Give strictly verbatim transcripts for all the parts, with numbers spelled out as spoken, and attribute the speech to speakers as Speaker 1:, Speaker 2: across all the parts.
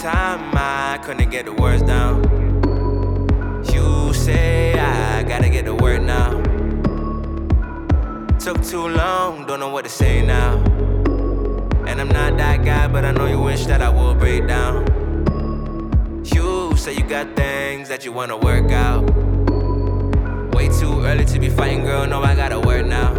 Speaker 1: time I couldn't get the words down. You say I gotta get the word now. Took too long, don't know what to say now. And I'm not that guy, but I know you wish that I would break down. You say you got things that you wanna work out. Way too early to be fighting, girl, no, I gotta work now.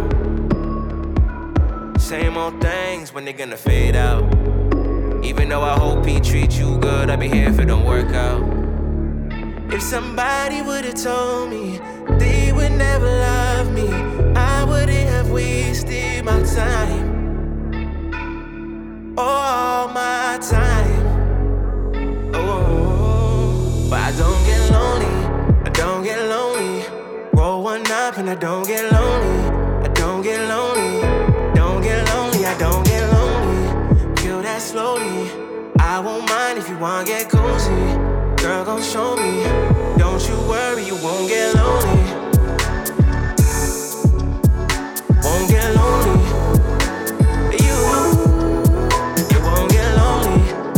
Speaker 1: Same old things, when they gonna fade out? Even though I hope he treats you good, I'll be here if it don't work out. If somebody would've told me they would never love me, I wouldn't have wasted my time. All my time. Oh, but I don't get lonely, I don't get lonely. Roll one up and I don't get lonely, I don't get lonely, don't get lonely, I don't get lonely. Kill that slowly, I won't mind if you wanna get cozy. Girl, gon' show me, don't you worry, you won't get lonely. Won't get lonely. You, you won't get lonely.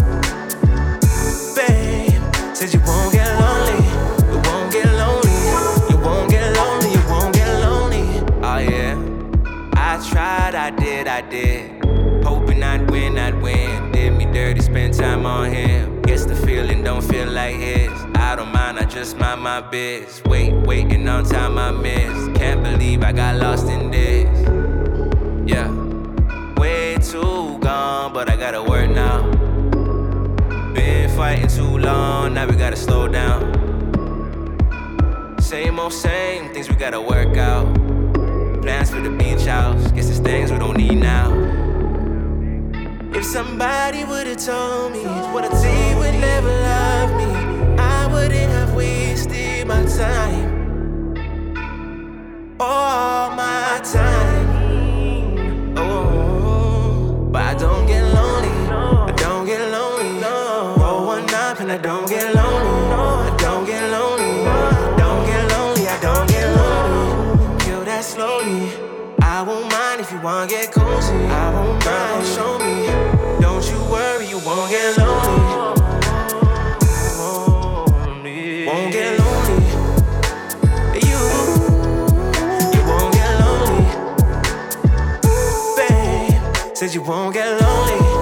Speaker 1: Babe, said you won't get lonely. You won't get lonely. You won't get lonely, you won't get lonely. Oh yeah, I tried, I did, I did. Hoping I'd win, I'd win. Did me dirty, spend time on him. Guess the feeling don't feel like his. I don't mind, I just mind my biz. Wait, waiting on time I miss. Can't believe I got lost in this. Yeah, way too gone, but I gotta work now. Been fighting too long, now we gotta slow down. Same old same, things we gotta work out. Plans for the beach house, guess it's things we don't need now. If somebody would've told me what a they would never love me, I wouldn't have wasted my time. All my time. Oh, but I don't get lonely, I don't get lonely. Roll one up and I don't get lonely, I don't get lonely, don't get lonely, I don't get lonely. Kill that slowly, I won't mind if you wanna get cozy. I won't mind, show me, don't you worry, you won't get lonely. Won't get lonely. You, you won't get lonely. Babe, said you won't get lonely.